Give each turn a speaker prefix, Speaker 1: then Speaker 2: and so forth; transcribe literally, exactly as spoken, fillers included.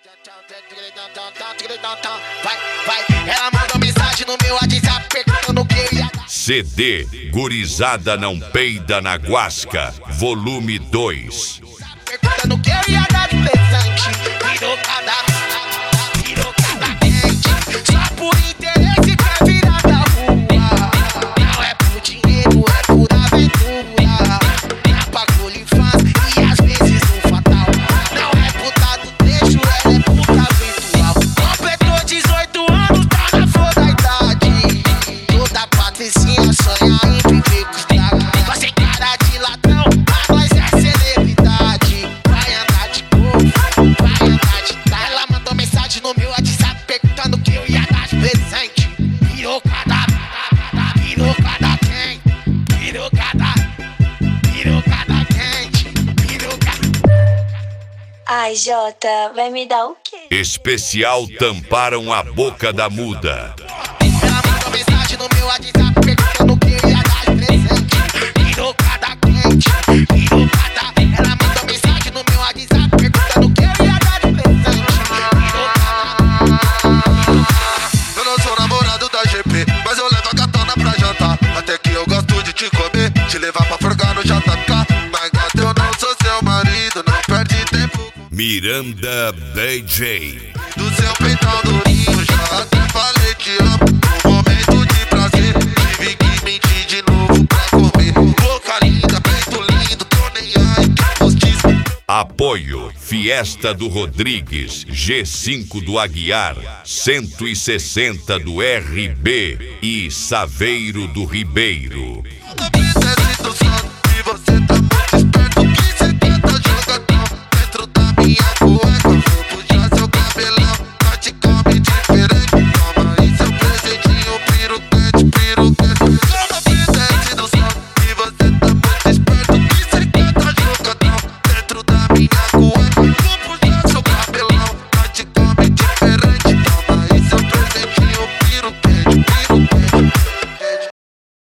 Speaker 1: Vai, vai, ela mandou mensagem no meu WhatsApp perguntando o que eu ia dar.
Speaker 2: C D Gurizada Não Peida na Guasca, volume dois.
Speaker 1: Perguntando o que eu ia dar de presente. Virou cada, virou cada dente. Só por interesse quer virar da rua. Não é por dinheiro, é por aventura. Apagou lhe faz e às vezes no fatal. Não é puta do trecho, ela é puta virtual. Completou dezoito anos, tá na flor da idade. Toda patricinha sonha em viver com os tragos. Mas sem cara de ladrão, a nós é celebridade. Vai andar de novo, vai andar de tá. Ela mandou mensagem no meu WhatsApp perguntando o que eu ia dar de presente. Virou cada, virou cada quem, virou cada, virou cada quente, virou cada.
Speaker 3: Ai, Jota, vai me dar o quê?
Speaker 2: Especial Tamparam a Boca da Muda.
Speaker 1: Ela mandou mensagem no meu WhatsApp perguntando o que eu ia dar de presente. Virou cada quente, virou cada. Ela mandou mensagem no meu WhatsApp perguntando o que eu ia dar de presente. Virou
Speaker 4: Eu não sou namorado da G P, mas eu levo a gatona pra jantar. Até que eu gosto de te comer, te levar pra forgar no J K. Mas gata, eu não sou seu marido, não perde tempo.
Speaker 2: Miranda D J.
Speaker 4: Do seu peitão durinho, já até falei te amo. No momento de prazer, tive que mentir de novo pra comer. Boca linda, peito lindo, tô nem aí que postiço.
Speaker 2: Apoio Fiesta do Rodrigues, G cinco do Aguiar, cento e sessenta do R B e Saveiro do Ribeiro.
Speaker 4: Toda vida é